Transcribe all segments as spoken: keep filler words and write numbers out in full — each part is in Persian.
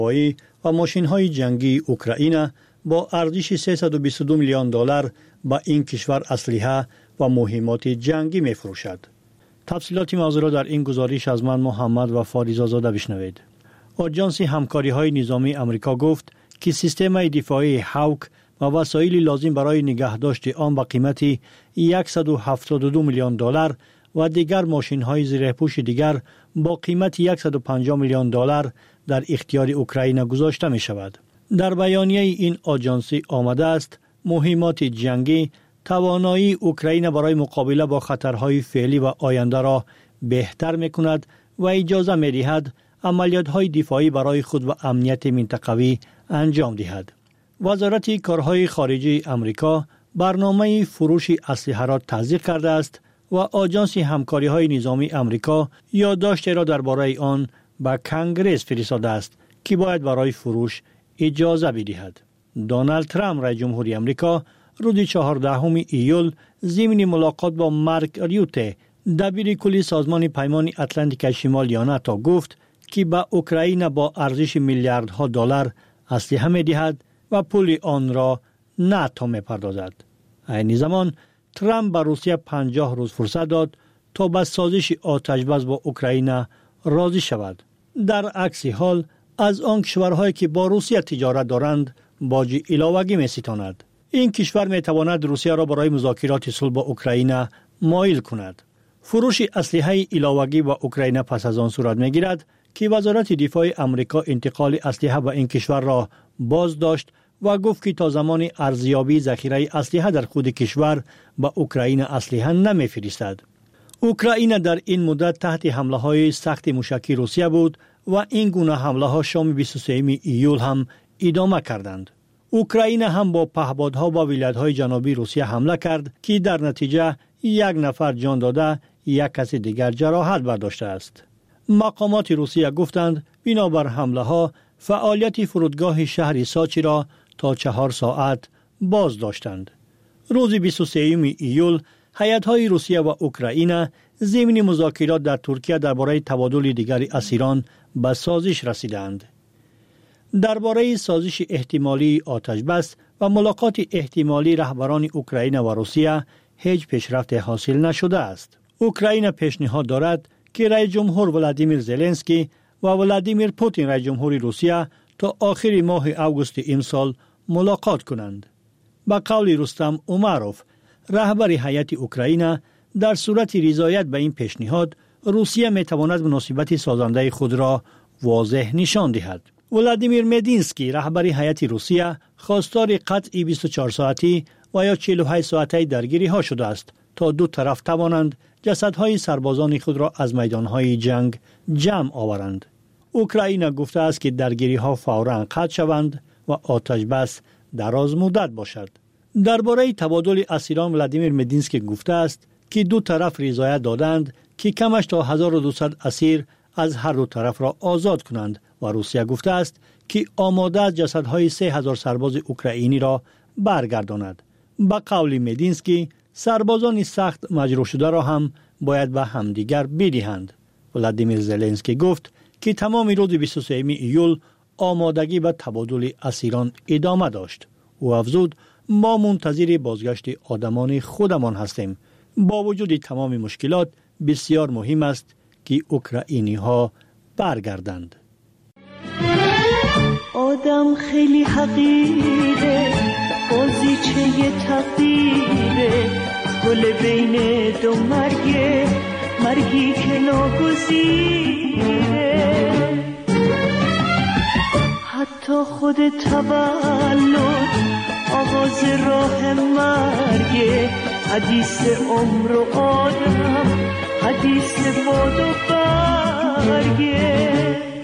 هوایی و ماشین‌های جنگی اوکراین با ارزش سیصد و بیست و دو میلیون دلار به این کشور اسلحه و مهمات جنگی می‌فروشد. تفصیلات موضوع را در این گزارش از من محمد و فاریزاده بشنوید. آژانس همکاری‌های نظامی آمریکا گفت که سیستم دفاعی هاوک و وسایل لازم برای نگهداشت آن با قیمت صد و هفتاد و دو میلیون دلار و دیگر ماشین‌های زیرپوش دیگر با قیمت صد و پنجاه میلیون دلار در اختیار اوکراین گذاشته می‌شود. در بیانیه این آژانس آمده است مهمات جنگی توانایی اوکراین برای مقابله با خطرهای فعلی و آینده را بهتر می‌کند و اجازه می‌دهد عملیات‌های دفاعی برای خود و امنیت منطقوی انجام دهد. وزارت کارهای خارجه آمریکا برنامه فروش اسلحه را تصدیق کرده است و آژانس همکاری‌های نظامی آمریکا یادداشت را درباره آن به کنگره فرستاده است که باید برای فروش اجازه بدهد. دونالد ترامپ رئیس جمهوری آمریکا روز چهاردهم ایول ضمن ملاقات با مارک ریوته دبیر کل سازمان پیمان اتلانتیک شمالی ناتو گفت که به اوکراین با ارزش میلیاردها دلار اسلحه می‌دهد و پول آن را ناتو می‌پردازد. این زمان ترامپ به روسیه پنجاه روز فرصت داد تا به سازش آتش‌بس با اوکراین راضی شود. در عکس حال از آن کشورهایی که با روسیه تجارت دارند باج علاوگی می‌ستاند. این کشور می‌تواند روسیه را برای مذاکرات صلح با اوکراین مایل کند. فروش اسلحه علاوگی با اوکراین پس از آن صورت می‌گیرد که وزارت دفاع آمریکا انتقال اسلحه به این کشور را باز داشت و گفت که تا زمان ارزیابی ذخیره اسلحه در خود کشور به اوکراین اسلحه نمی‌فرستد. اوکراین در این مدت تحت حمله‌های سخت موشکی روسیه بود و این گونه حمله‌ها شام بیست و سوم ایول هم ادامه کردند. اوکراین هم با پهپادها با ولایت‌های جنوبی روسیه حمله کرد که در نتیجه یک نفر جان داده یک کس دیگر جراحت برداشته است. مقامات روسیه گفتند بنابر حمله‌ها فعالیت فرودگاه شهر ساچی را تا چهار ساعت باز داشتند. روز بیست و سوم ایول هیئت‌های روسیه و اوکراین ضمن مذاکرات در ترکیه درباره تبادل دیگر اسیران به سازش رسیدند. درباره سازش احتمالی آتش‌بس و ملاقات احتمالی رهبران اوکراین و روسیه هیچ پیشرفت حاصل نشده است. اوکراین پیشنهاد دارد که رئیس جمهور ولادیمیر زلنسکی و ولادیمیر پوتین رئیس جمهور روسیه تا آخر ماه آگوست این سال ملاقات کنند. با قول رستم اوماروف رهبر هیئت اوکراین در صورت رضایت به این پیشنهاد روسیه میتواند مناسبت سازنده خود را واضح نشان دهد. ولادیمیر مدینسکی رهبر هیئت روسیه خواستار قطع بیست و چهار ساعتی و یا چهل و هشت ساعتی درگیری ها شده است تا دو طرف توانند جسدهای سربازان خود را از میدانهای جنگ جمع آورند. اوکراین گفته است که درگیری ها فوراً قطع شوند و آتش بس دراز مدت باشد. درباره تبادل اسیران ولادیمیر مدینسکی گفته است که دو طرف رضایت دادند که کمش تا هزار و دویست اسیر از هر دو طرف را آزاد کنند و روسیه گفته است که آماده است جسدهای سه هزار سرباز اوکراینی را برگرداند. با قول مدینسکی سربازان سخت مجروح شده را هم باید به همدیگر بدهند. ولادیمیر زلنسکی گفت که تمام روز بیست و سوم ایول آمادگی به تبادل اسیران ادامه داشت. او افزود ما منتظر بازگشت آدمان خودمان هستیم. با وجود تمام مشکلات بسیار مهم است که اوکراینی ها برگردند. آدم خیلی حقیره، بازیچه تقدیره، گل بین دو مرگه، مرگی که ناگزیره. حتی خود تولد آغاز راه مرگه، حدیث عمر و آدم، حدیث باد و برگه.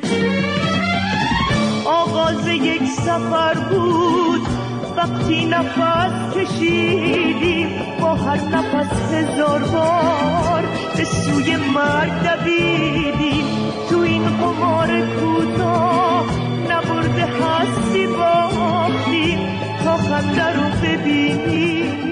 آغاز یک سفر بود وقتی نفس کشیدیم، با هر نفس هزار بار به سوی مرگ دویدیم. تو این قمار کوتاه نبرده هستی باختیم تا خنده رو ببینیم.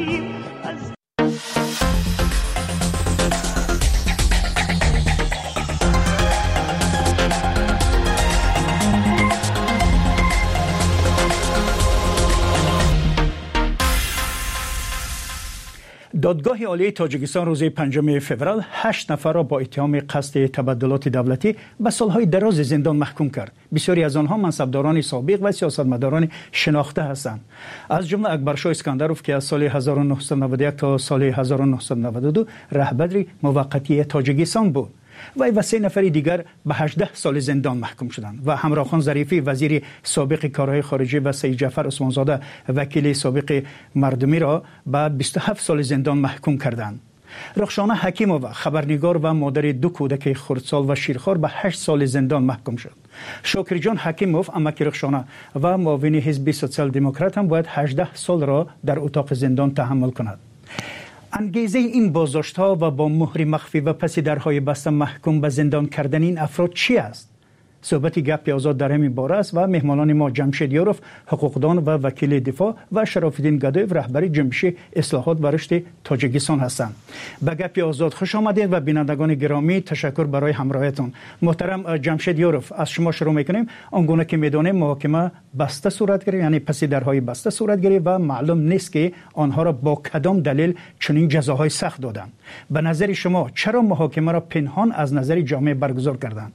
دادگاه عالی تاجیکستان روز پنجم فوریه هشت نفر را با اتهام قصد تبدلات دولتی به سالهای دراز زندان محکوم کرد. بسیاری از آنها منصبداران سابق و سیاستمداران شناخته هستند. از جمله اکبرشاه اسکندروف که از سال هزار و نهصد و نود و یک تا سال هزار و نهصد و نود و دو رهبر موقتی تاجیکستان بود. و و سه نفر دیگر به هجده سال زندان محکوم شدند و همراه خان ظریفی وزیر سابق کارهای خارجه و سید جعفر عثمانزاده وکیل سابق مردمی را به بیست و هفت سال زندان محکوم کردند. رخشانه حکیمووا خبرنگار و مادر دو کودک خردسال و شیرخوار به هشت سال زندان محکوم شد. شاکر جان حکیموف امک رخشانه و معاون حزب سوسیال دموکرات هم باید هجده سال را در اتاق زندان تحمل کند. انگیزه این بازداشت‌ها و با مهر مخفی و پس درهای بسته محکوم به زندان کردن این افراد چی است؟ صحبت گپ آزاد در همین باره است و مهمانان ما جمشید یاروف حقوقدان و وکیل دفاع و شرف الدین گدایف رهبر جنبش اصلاحات و رشد تاجیکستان هستند. به گپ آزاد خوش آمدید و بینندگان گرامی تشکر برای همراهیتون. محترم جمشید یاروف، از شما شروع میکنیم. آنگونه که میدانیم محاکمه بسته صورت گرفت، یعنی پس درهای بسته صورت گرفت و معلوم نیست که آنها را با کدام دلیل چنین جزاهای سخت دادند. به نظر شما چرا محاکمه را پنهان از نظر جامعه برگزار کردند؟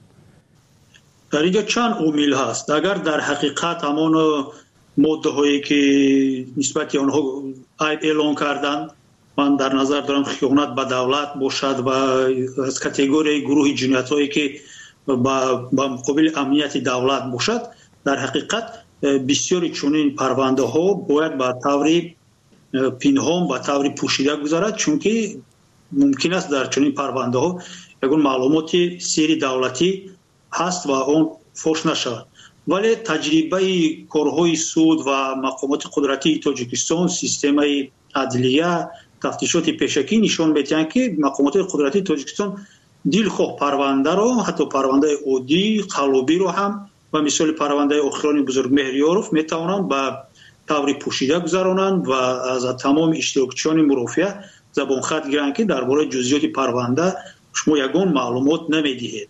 در اینجا چند عامل هست. اگر در حقیقت همان ماده هایی که نسبت آنها عیب اعلان کردن، من در نظر دارم خیانت به دولت باشد و از کاتگوری گروه جنایت هایی که با مقابل امنیت دولت باشد، در حقیقت بسیاری چنین پرونده ها باید به طور پنهان به طور پوشیده گذارد، چون که ممکن است در چنین پرونده ها یگان معلومات سری دولتی هست و اون فوش نشود. ولی تجربه کارهای سود و مقامات قدرتی تاجیکستان، سیستم عدلیه، تفتیشات پیشکی نشان میدهند که مقامات قدرتی تاجیکستان دلخواه پرونده را، حتی پرونده عادی قلابی را هم و مثال پرونده اخران بزرگ مهریاروف میتوانند به طور پوشیده گذرانند و از تمام اشتراکچیان مرافعه زبان خط گیرند که درباره جزئیات پرونده شما یگان معلومات نمیدهید.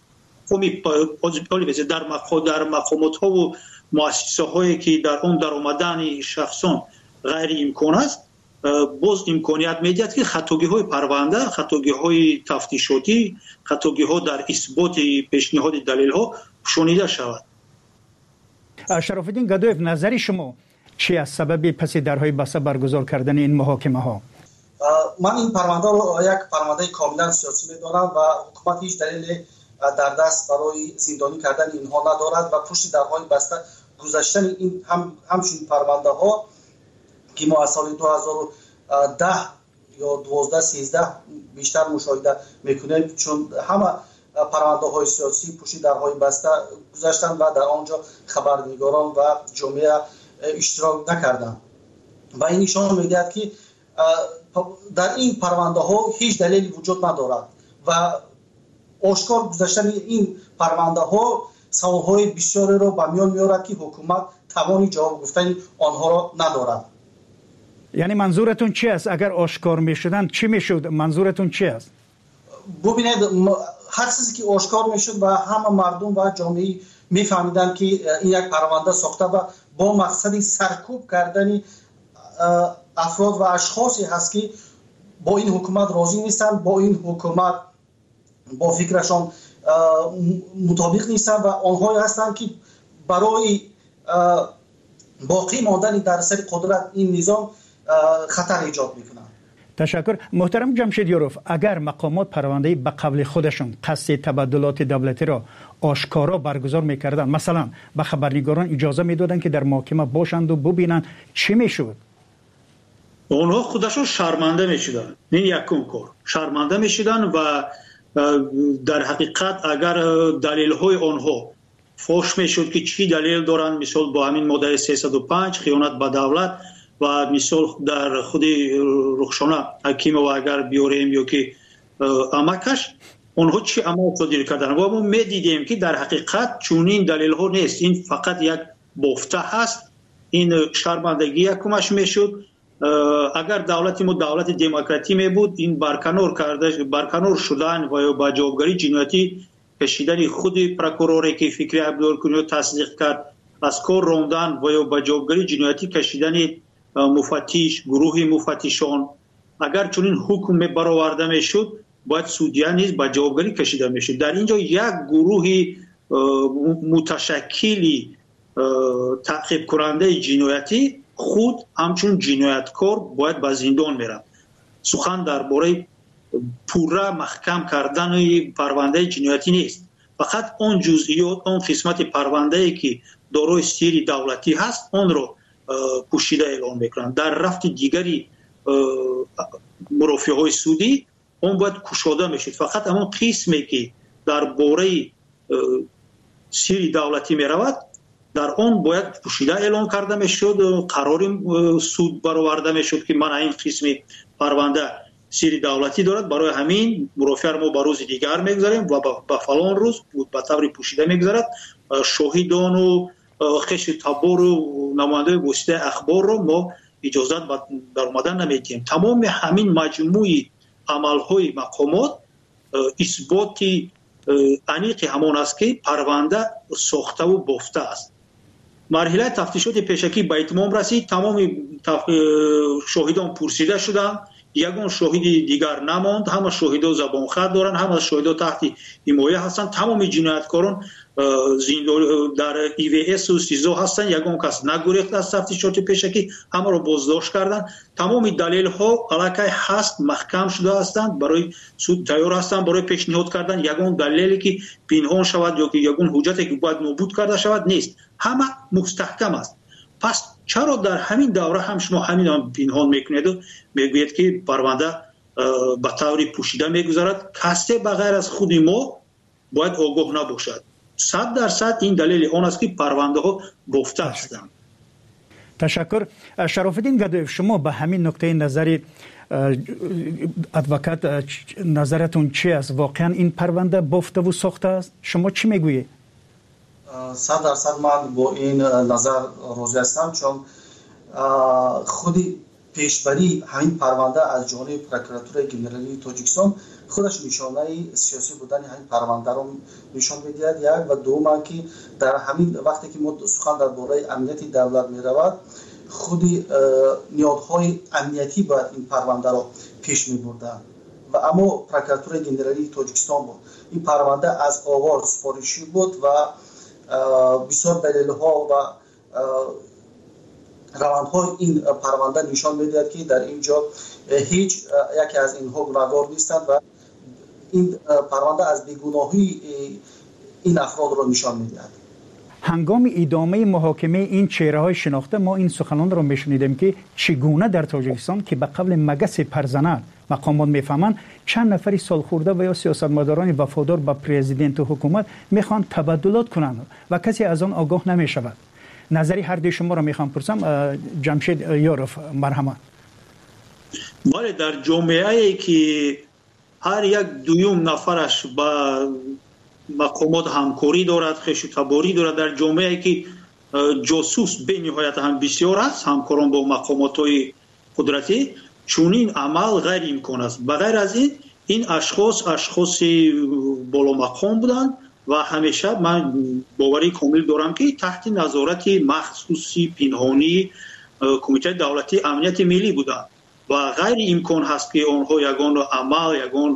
در در مقامات ها و مؤسسه هایی که در اون در آمدن شخصان غیر امکان است، باز امکانیت میدهد که خطاگی های پرونده، خطاگی های تفتیشاتی، خطاگی ها در اثبات پیشنهاد دلیل ها شنیده شود. شرف الدین گدایف، نظر شما چی از سبب پس درهای بسته برگزار کردن این محاکمه ها؟ من این پرونده رو یک پرونده کاملا سیاسی میدانم و حکومت هیچ دلیل در دست برای زندانی کردن اینها ندارد و پشت درهای بسته گذاشتن این هم همچنین پرونده ها که ما از سال دو هزار و ده یا دوازده سیزده بیشتر مشاهده میکنیم، چون همه پرونده های سیاسی پشت درهای بسته گذاشتن و در آنجا خبرنگاران و جامعه اشتراک نکردند و این نشان میدهد که در این پرونده ها هیچ دلیلی وجود ندارد و آشکار گذاشتن این پرونده ها سوالهای بسیاری را به میان میارد که حکومت توانی جواب گفتن آنها را ندارد. یعنی منظورتون چی است؟ اگر آشکار میشدن چی میشد؟ منظورتون چی است؟ ببینید، هر چیزی که آشکار میشد و همه مردم و جامعه میفهمیدن که این یک پرونده ساخته و با مقصد سرکوب کردن افراد و اشخاصی هست که با این حکومت راضی نیستن، با این حکومت با فکرشان مطابق نیستن و آنهایی هستند که برای باقی ماندن در سر قدرت این نظام خطر ایجاد میکنند. تشکر. محترم جمشید یاروف، اگر مقامات پرونده به قبل خودشون قصد تبدلات دولتی را آشکارا برگزار میکردن، مثلا به خبرنگاران اجازه میدادن که در محاکمه باشند و ببینن، چی میشد؟ اونها خودشون شرمنده میشدن. این یکم کار شرمنده میشدن و در حقیقت اگر دلیل های آنها فوش میشد که چی دلیل دارن، مثال با همین ماده سیصد و پنج خیانت به دولت و مثال در خود رخشانه حکیم و اگر بیاریم یا که امکش آنها چی عمل صادر کردن و ما میدیدیم که در حقیقت چونین دلیل ها نیست، این فقط یک بافته هست. این شرمندگی یکمش میشد. اگر دولت ما دولت دموکراتی می بود، این برکنار کرده برکنار شدن و با جوابگری جنایتی کشیدن خود پروکوروری که فکری عبدالکنی تصدیق کرد، از کار راندن و با جوابگری جنایتی کشیدن مفتش، گروه مفتشان اگر چنین حکم برآورده میشد باید سودیا نیز به جوابگری کشیده میشد. در اینجا یک گروه متشکلی تعقیب کننده جنایتی خود همچون جنایتکار باید به زندان میره. سخن درباره پورا محکم کردن پرونده جنایتی نیست، فقط اون جزئیات، اون قسمت پرونده ای که دارای سیر دولتی هست اون رو پوشیده اعلام میکنن. در رفت دیگری مرافعه های سودی اون باید کشاده میشد. فقط همون قسمی که درباره سیر دولتی میرود در اون باید پوشیده اعلام کرده میشد، قرار سود برآورده میشد که من این قسم پرونده سیر دولتی دارد، برای همین مرافعه ما به روز دیگر میگذاریم و به فلان روز به طور پوشیده میگذارد. شاهدان و خش تبار و نماینده واسطه اخبار رو ما اجازت در اومدن نمیدیم. تمام همین مجموعی عملهای مقامات اثباتی انیق همان است که پرونده ساخته و بافته است. مرحله تفتیشات پیشکی به اتمام رسید. تمام شاهدان پرسیده شدند، یگان شاهد دیگر نماند. همه شاهدا زبان خط دارن، همه شاهدا تحت حمایه هستند. تمام جنایتکاران در ای وی اس و سیزو هستند. یگان کس نگریخت از تفتیشات پیشکی، همه را بازداشت کردند. تمام دلیل ها علاقه هست محکم شده هستند، برای سود تیار هستند برای پیشنهاد کردن یگان دلیلی که پنهان شود یا که یگان حجتی که باید نابود کرده شود نیست. همه مستحکم است. پس چرا در همین دوره هم شما همین هم پنهان میکنید و میگوید که پرونده به طور پوشیده میگذارد؟ کسی بغیر از خود ما باید آگاه نباشد. صد درصد این دلیل آن است که پرونده ها گفته هستند. تشکر. شرافالدین گدایف، شما به همین نکته نظر ادوکات نظرتون چی است؟ واقعا این پرونده بافته و ساخته است؟ شما چی میگویید؟ صد درصد من با این نظر راضی هستم، چون خودی پیشبری همین پرونده از جانب پروکراتور گنرالی تاجیکستان خودش نشانه سیاسی بودن همین پرونده رو نشان می‌دهد. یک و دوم که در همین وقتی که ما سخن درباره امنیت دولت می‌رود، خودی نیازهای امنیتی باید این پرونده رو پیش می‌بردن و اما پروکراتور گنرالی تاجیکستان بود. این پرونده از آغاز سفارشی بود و بسیار دلیل‌ها و روندهای این پرونده نشان می‌دهد که در اینجا هیچ یکی از اینها گناهکار نیستند و این پرونده از بیگناهی این افراد را نشان می‌دهد. هنگام ادامه محاکمه این چهره‌های شناخته ما این سخنان را می‌شنیدیم که چگونه در تاجیکستان که به قبل مگس پرزنر مقامات میفهمند چند نفری سالخورده و یا سیاستمداران وفادار به پرزیدنت و حکومت میخوان تبادلات کنند و کسی از آن آگاه نمیشود. نظری هر دوی شما را میخوام پرسم. جمشید یاروف، مرحمت. بله، در جامعه‌ای که هر یک دویم نفرش با مقامات همکاری دارد، خش تباری دارد، در جامعه‌ای که جاسوس به نهایت هم بسیار است، همکاران با مقامات‌های قدرتی، چونین عمل غیر امکان است. بغیر از این این اشخاص اشخاص بالا مقام بودند و همیشه من باوری کامل دارم که تحت نظارت مخصوصی پنهانی کمیته دولتی امنیت ملی بودند و غیر امکان هست که آنها یگان عمل یگان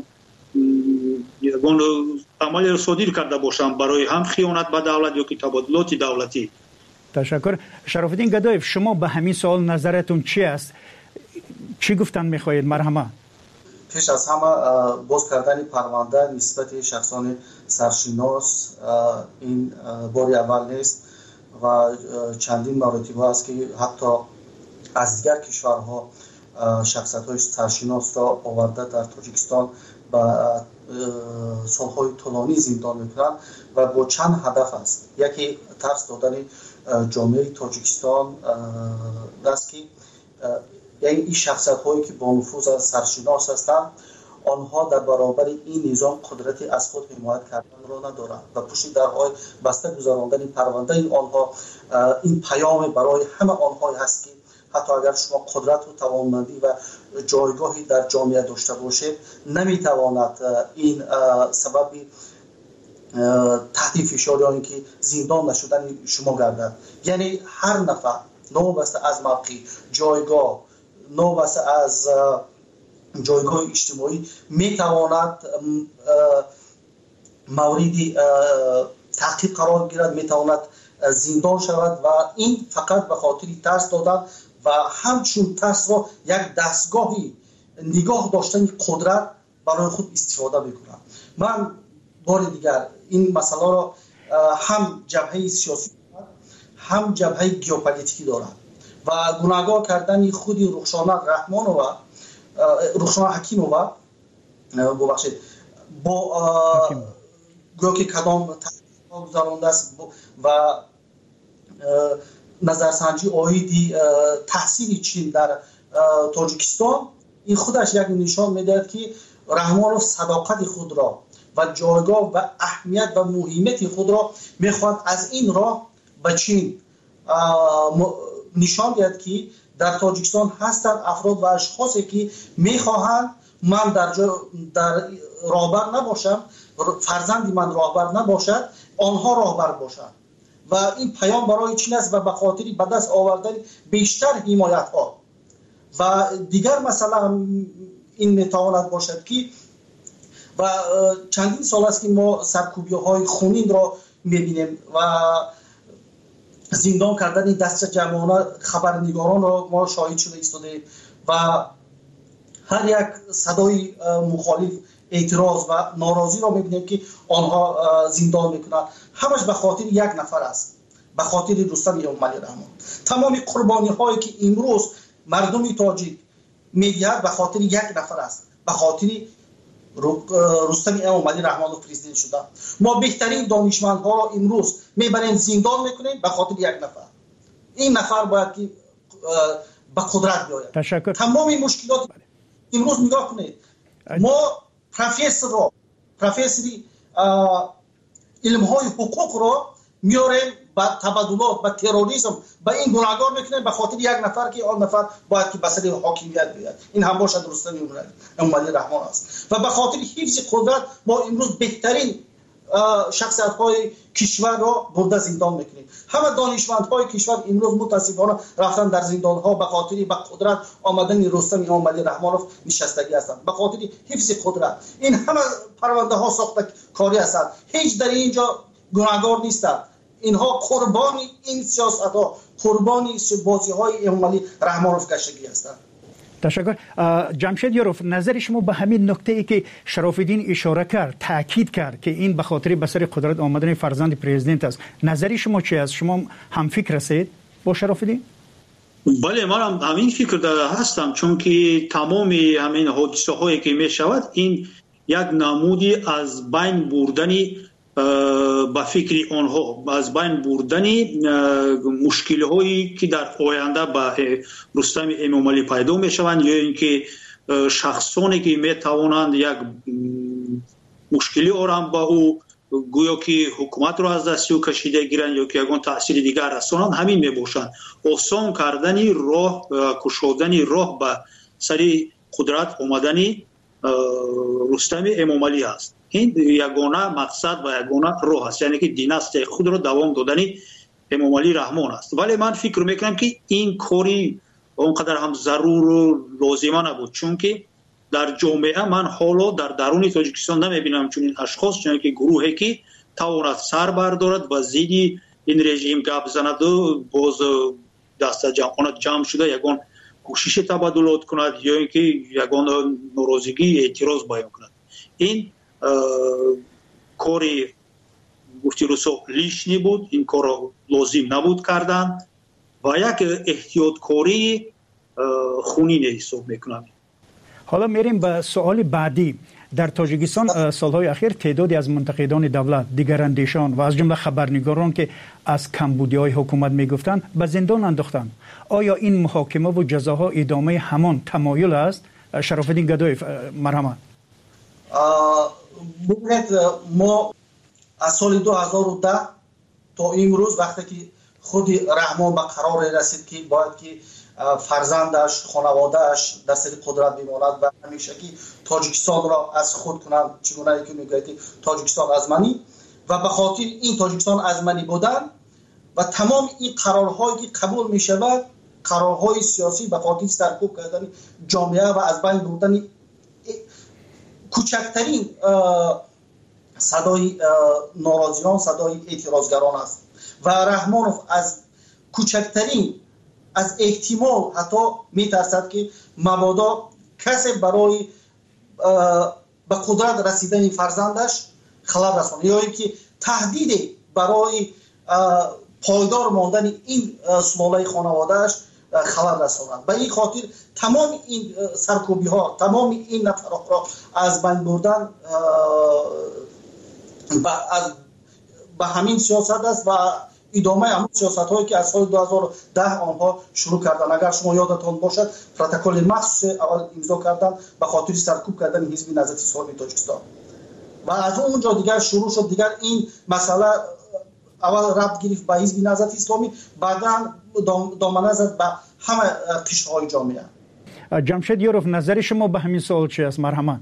یگان عمل را صادر کرده باشند برای هم خیانت به دولت یا که تبادلات دولتی. تشکر. شرافالدین گدایف، شما به همین سوال نظرتون چی است؟ چی گفتن میخواهید؟ مرحمت. پیش از همه باز کردن پرونده نسبت شخصان سرشناس این باری اول نیست و چندین مراتب هست که حتی از دیگر کشورها شخصیت‌های سرشناس را آورده در تاجیکستان و سالهای طولانی زندان میکنند و با چند هدف است. یکی ترس دادن جامعه تاجیکستان است که یعنی این شخصیت هایی که با نفوذ از سرشناس هستند آنها در برابر این نظام قدرتی از خود حمایت کردن را ندارند و پشت درهای بسته گذراندن پرونده این آنها این پیام برای همه آنها هست که حتی اگر شما قدرت و توانمندی و جایگاهی در جامعه داشته باشید نمیتواند این سبب تحت فشار یا اینکه زندان نشدن شما گردد. یعنی هر نفر نوبسته از موقع جایگاه، نوبسته از جایگاه اجتماعی میتواند مورد تعقیب قرار گیرد، میتواند زندان شود و این فقط به خاطر ترس دادن و همچون ترس را یک دستگاهی نگاه داشتن قدرت برای خود استفاده میکنند. من بار دیگر این مسئله را هم جبهه سیاسی هم جبهه گیوپولیتیکی دارد و گناهگار کردن خود رخشانه رحمانووا رخشانه حکیمووا ببخشید با گویا که کدام تحقیقات گذرانده است و نظرسنجی آیدی تحصیل چین در تاجیکستان، این خودش یک نشان میدهد که رحمانوف صداقت خود را و جایگاه و اهمیت و مهمیت خود را میخواد از این راه به چین نشان دهد که در تاجیکستان هستند افراد و اشخاصی که میخواهند من در در راهبر نباشم، فرزندی من راهبر نباشد، آنها راهبر باشند و این پیام برای چین است و به خاطر به دست آوردن بیشتر حمایت ها و دیگر مثلا این میتواند باشد که و چندین سال است که ما سرکوبی های خونین را میبینیم و زندان کردن دست جمعانه خبرنگاران را ما شاهد شده ایستاده و هر یک صدای مخالف اعتراض و ناراضی را میبینیم که آنها زندان میکنند. همش به خاطر یک نفر است، به خاطر رستم اموملی رحمان. تمام قربانی هایی که امروز مردم تاجیک میدهد به خاطر یک نفر است، به خاطر رستم اموملی رحمان پرزیدنت شده. ما بهترین دانشمندها را امروز میبریم زندان میکنیم به خاطر یک نفر. این نفر باید که به قدرت بیاید. تشکر. تمام مشکلات امروز نگاه کنید، ما پروفسور را پروفسوری علم های حقوق را میاریم با تبادلات با تروریسم با این گناهگار میکنیم به خاطر یک نفر که آن نفر باید که بسر حاکمیت بیاد. این هم باشد رستم اموملی رحمان است و به خاطر حفظ قدرت ما امروز بهترین شخصیت های کشور را برده زندان میکنیم. همه دانشمند های کشور امروز متاسفانه رفتن در زندان ها به خاطر به قدرت آمدن رستم اموملی رحمانوف نشستگی هستند، به خاطر حفظ قدرت. این همه پرونده ها ساخته کاری هستند، هیچ در اینجا گناهگار نیستند. اینها قربانی این سیاست ها، قربانی بازی های اموملی رحمانوف گشتگی هستند. تشکر. جمشید یاروف، نظر شما به همین نکته ای که شراف‌الدین اشاره کرد، تاکید کرد که این به خاطر به سر قدرت آمدن فرزند پرزیدنت است، نظر شما چی است؟ شما هم فکر هستید با شراف‌الدین؟ بله، من هم همین فکر داره هستم، چون که تمام همین حادثه هایی که می شود این یک نمودی از بین بردنی با فکر آنها، از بین بردنی مشکل هایی که در آینده با رستم اموملی پیدا می شوند یا اینکه شخصانی که می توانند یک مشکلی آرام با او گویا که حکومت را از دست او کشیده گیرند یا که یگان تأثیر دیگر رسانند، همین می باشند. آسان کردنی راه، کشودنی راه به سری قدرت آمدنی رستم اموملی است. این یگانه مقصد و یگانه راه است، یعنی که دیناستی خود را دوام دادنی اموملی رحمان است. ولی من فکر میکنم که این کاری اونقدر هم ضرور و لازمه نبود، چون که در جامعه من حالا در درون تاجیکستان نمیبینم چون این اشخاص، چون که گروهی که تواند سر بردارد و زیدی این رژیم گپ زند و باز دست جمعانت جمع شده یگان کوشش تبادلات کند یا اینکه یگان ناراضگی اعتراض بیان کند. این کاری گفتی روسو لیشنی بود، این کار را لازم نبود کردن و یک احتیاط کاری خونین حساب میکنم. حالا میریم به سوال بعدی. در تاجیکستان سالهای اخیر تعدادی از منتقدان دولت، دیگراندیشان و از جمله خبرنگاران که از کمبودی‌های حکومت میگفتند به زندان انداختند. آیا این محاکمه و جزاها ادامه همان تمایل است؟ شراف‌الدین گدایف، مرحمت. ببینید، ما از سال دو هزار و ده تا امروز وقتی که خود رحمان به قرار رسید که باید که فرزندش، خانوادهش در سر قدرت بماند و همیشه که تاجیکستان را از خود کنند، چگونه که میگوید تاجیکستان از منی، و به خاطر این تاجیکستان از منی بودن و تمام این قرارهایی که قبول می شود، قرارهای سیاسی به خاطر سرکوب کردن جامعه و از بین بردن کوچکترین صدای ناراضیان، صدای اعتراضگران است و رحمانوف از کوچکترین از احتمال حتی میترسد که مبادا کسی برای به قدرت رسیدن فرزندش خلل رساند یا اینکه تهدید برای پایدار ماندن این سلاله خانوادهش خلل رساند. به این خاطر تمام این سرکوبی ها، تمام این نفرات را از بین بردن از به همین سیاست است و ادامه همون سیاست هایی که از سال دو هزار و ده آنها شروع کردن. اگر شما یادتان باشد پروتکل مخصوص اول امضا کردن به خاطر سرکوب کردن حزب نهضت اسلامی تاجیکستان و از اونجا دیگر شروع شد. دیگر این مسئله اول ربط گرفت به حزب نهضت اسلامی، بعدا دامنه زد به همه قشرهای جامعه. جمشید یوروف، نظر شما به همین سوال چی است؟ مرحمت.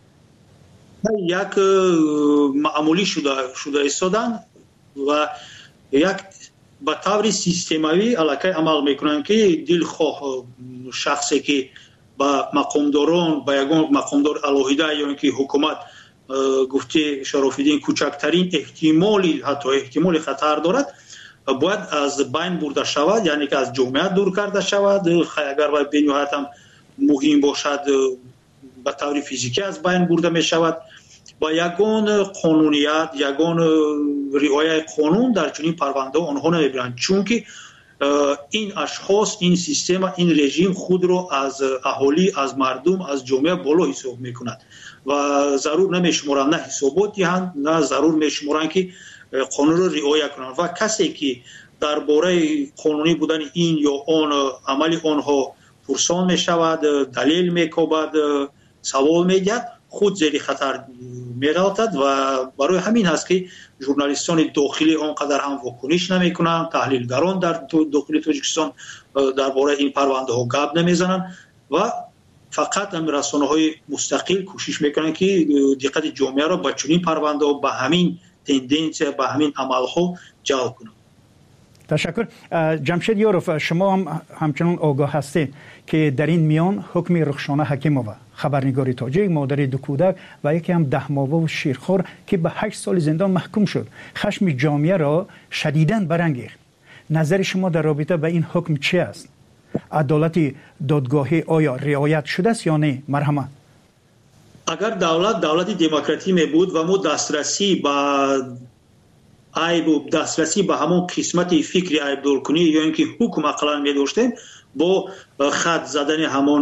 یک معمولی شده شده ایستادن و یک به طور سیستماوی علاقه عمل میکنن که دلخواه شخصی که با مقامداران با یگان مقامدار الهیده یا اینکه حکومت گفته شرافیدین کوچکترین احتمالی حتی احتمال خطر دارد باید از بین برده شود، یعنی که از جامعه دور کرده شود. اگر باید بنیهایت هم مهم باشد به طور فیزیکی از بین برده می شود. با یگان قانونیت، یگان رعایت قانون در چنین پرونده آنها نمیبرند، چون که این اشخاص، این سیستم، این رژیم خود را از اهالی، از مردم، از جامعه بالا حساب میکند و ضرور نمیشمارند نه حسابات دهند، نه ضرور میشمارند که قانون را رعایت کنند و کسی که درباره قانونی بودن این یا آن عمل آنها پرسان میشود، دلیل میکوبد، سوال میگد، خود زیر خطر می‌افتد و برای همین هست که ژورنالیستان داخلی آنقدر هم واکنش نمی‌کنند، تحلیلگران در داخل تاجیکستان درباره این پرونده ها گپ نمیزنند و فقط هم رسانه‌های مستقل کوشش میکنند که دقت جامعه را به چنین پرونده ها، به همین تندنس، به همین عمل‌ها جلب کنند. تشکر. جمشید یوروف، شما هم همچنان آگاه هستید که در این میان حکم رخشانه حکیمووا، خبرنگار تاجیک، مادر دو کودک و یکی هم ده ماهه و شیرخوار که به هشت سال زندان محکوم شد، خشم جامعه را شدیداً برانگیخت. نظر شما در رابطه با این حکم چی است؟ عدالت دادگاهی آیا رعایت شده است یا نه؟ مرحمت. اگر دولت دولت دموکراتی می بود و ما دسترسی به عیب و دسترسی به همون قسمت فکری عیب دور کنی یا اینکه حکم اقلا می داشتیم با خط زدن همون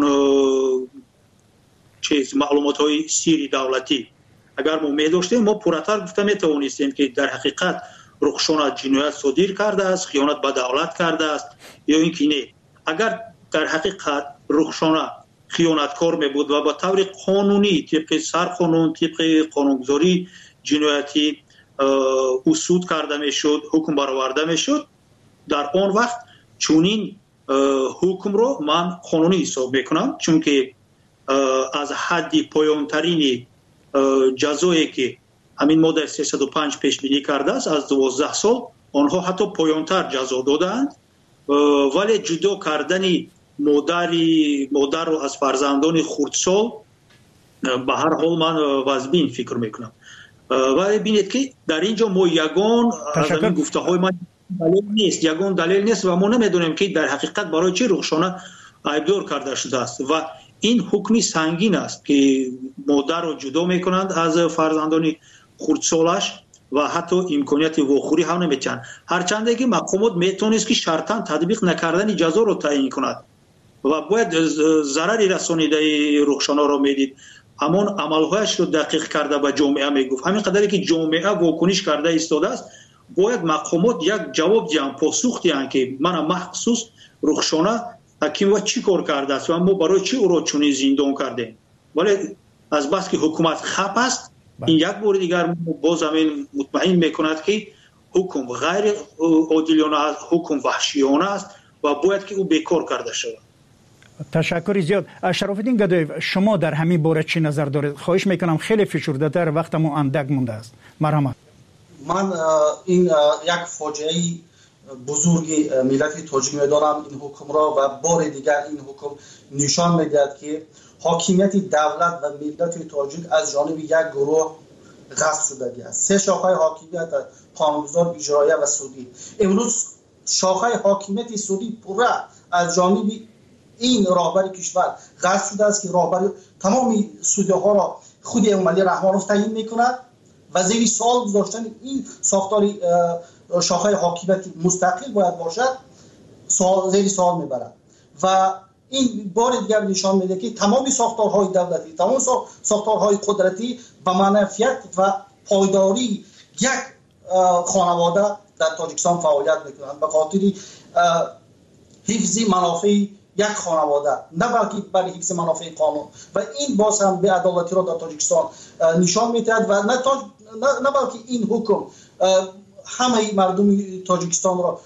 چیز معلومات های سیری دولتی اگر ما می داشتیم، ما پورتر گفته می توانستیم که در حقیقت رخشانه جنایت صادر کرده است، خیانت به دولت کرده است یا اینکه نه. اگر در حقیقت رخشانه خیانتکار می بود و با طور قانونی طبق سرقانون، طبق قانونگذاری جنایتی اصول کرده می شد، حکم برآورده می شد، در آن وقت چونین حکم رو من قانونی حساب میکنم، چون که از حد پایانترین جزایی که همین ماده سیصد و پنج پیش بینی کرده است از دوازده سال، آنها حتی پایانتر جزا دادند، ولی جدا کردن مادری مادر رو از فرزندان خردسال به هر حال من واجبین فکر میکنم. ولی ببینید که در اینجا ما یگان از این گفته های من دلیل نیست، یگان دلیل نیست و ما نمیدونیم که در حقیقت برای چه رخشانه عیبدار کرده شده است و این حکمی سنگین است که مادر رو جدا میکنند از فرزندان خردسالش و حتی امکانیت واخوری هم نمیتونن، هرچند که مقامات میتونست که شرطاً تطبیق نکردن جزا رو تعیین کند و باید ضرری رسانیده رخشانه رو میدید، همون عملهایش رو دقیق کرده به جامعه میگفت. همین قدری که جامعه واکنش کرده ایستاده است، باید مقامات یک جواب دیان، پاسخ دیان که من مخصوص رخشانه حکیم و چی کار کرده است و ما برای چی او را چنین زندان کرده. ولی از بس که حکومت خپ است، این یک بار دیگر باز همین مطمئن میکند که حکم غیر عادلانه است، حکم وحشیانه است و باید که او بیکار کرده شود. تشکر زیاد. شرافالدین گدایف، شما در همین باره چی نظر دارید؟ خواهش میکنم خیلی فشرده تر، وقتمون اندک مونده است. مرحمت. من این یک فاجعه بزرگ ملت تاجیک می‌دارم این حکم را و بار دیگر این حکم نشان می‌دهد که حاکمیت دولت و ملت تاجیک از جانب یک گروه غصب شده است. سه شاخه حاکمیت قانونگذار، اجرایی و سودی. امروز شاخه حاکمیت سودی پورا از جانب این راهبر کشور غصب شده است که راهبر تمام سودی‌ها را خود امامعلی رحمانوف تعیین می‌کند و زیر سوال گذاشتن این ساختار شاخه حاکمیت مستقل باید باشد سوال زیر سوال میبرد و این بار دیگر نشان میده که تمام ساختارهای دولتی، تمام ساختارهای قدرتی و منافعت و پایداری یک خانواده در تاجیکستان فعالیت میکنند به خاطر حفظ منافع یک خانواده، نه بلکه برای حفظ منافع قانون و این باز هم به عدالتی را در تاجیکستان نشان میدهد و نه, نه, نه بلکه این حکم همه مردم تاجیکستان را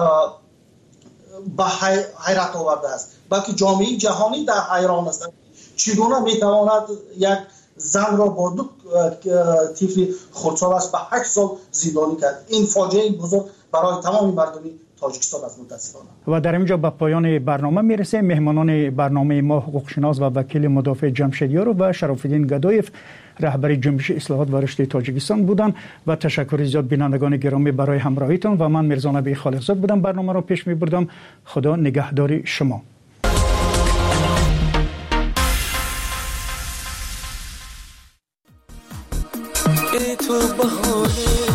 به حیرت آورده است، بلکه جامعه جهانی در حیران است چگونه میتواند یک زن را با دو طفل خردسال است به هشت سال زندانی کرد. این فاجعه بزرگ برای تمام مردم تاجیکستان است متاسفانه. و در اینجا به پایان برنامه میرسه. مهمانان برنامه ما حقوقشناس و وکیل مدافع جمشیدیار و شراف‌الدین گدایف رهبر جنبش اصلاحات و رشد تاجیکستان بودند و تشکر زیاد بینندگان گرامی برای همراهیتان و من میرزا نبی خالقزاد بودم برنامه را پیش میبردم. خدا نگهدار شما. تو بهانه